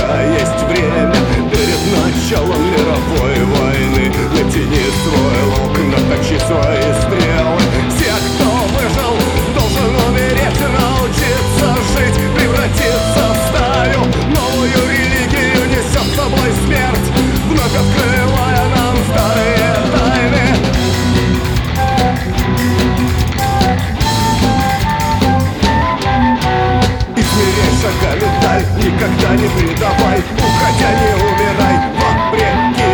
пока есть время. Перед началом мировой войны натяни свой лук, наточи свои стрелы. Все, кто выжил, должен умереть, научиться жить, превратиться в стаю. Новую религию несет с собой смерть, вновь открывая нам старые тайны. Измеряй шагами даль, никогда не предавай, уходя не умирай вопреки.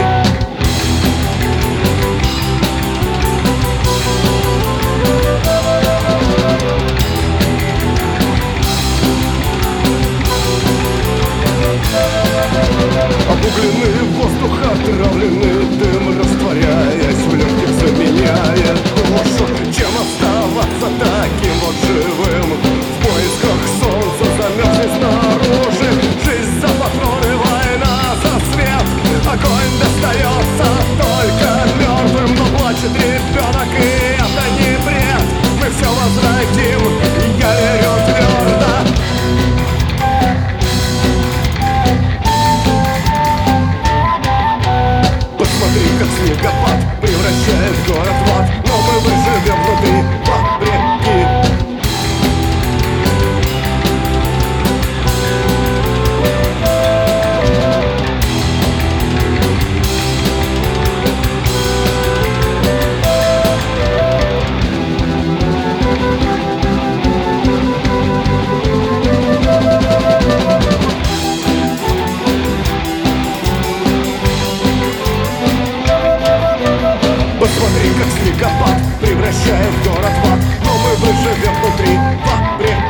Обугленный воздух, отравленный дым, растворяясь в легких, заменяя душу. Чем оставаться таким вот живым? В поисках солнца замерзли снаружи. Жизнь за патроны, война за свет. Огонь достается только мертвым, но плачет ребенок, и это не бред. Мы все возродим, я верю твердо. Посмотри, как снегопад превращает город в ад, но мы выживем внутри вопреки. Посмотри, как снегопад превращает город в ад, но мы выживем внутри вопреки.